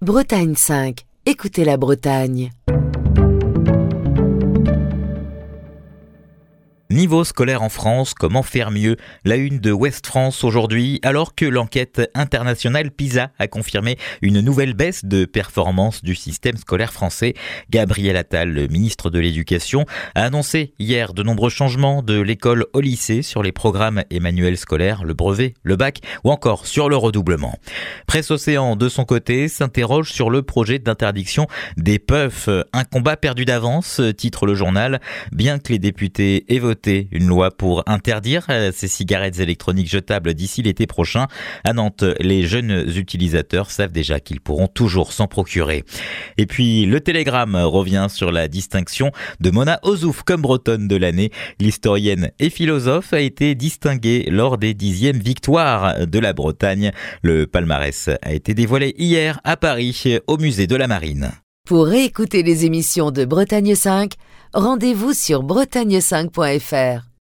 Bretagne 5. Écoutez la Bretagne. Niveau scolaire en France, comment faire mieux? La une de Ouest France aujourd'hui, alors que l'enquête internationale PISA a confirmé une nouvelle baisse de performance du système scolaire français. Gabriel Attal, le ministre de l'Éducation, a annoncé hier de nombreux changements de l'école au lycée sur les programmes et manuels scolaires, le brevet, le bac ou encore sur le redoublement. Presse Océan, de son côté, s'interroge sur le projet d'interdiction des puffs. Un combat perdu d'avance, titre le journal, bien que les députés aient voté une loi pour interdire ces cigarettes électroniques jetables d'ici l'été prochain. À Nantes, les jeunes utilisateurs savent déjà qu'ils pourront toujours s'en procurer. Et puis, le Télégramme revient sur la distinction de Mona Ozouf comme bretonne de l'année. L'historienne et philosophe a été distinguée lors des 10e victoires de la Bretagne. Le palmarès a été dévoilé hier à Paris, au musée de la Marine. Pour réécouter les émissions de Bretagne 5, rendez-vous sur bretagne5.fr.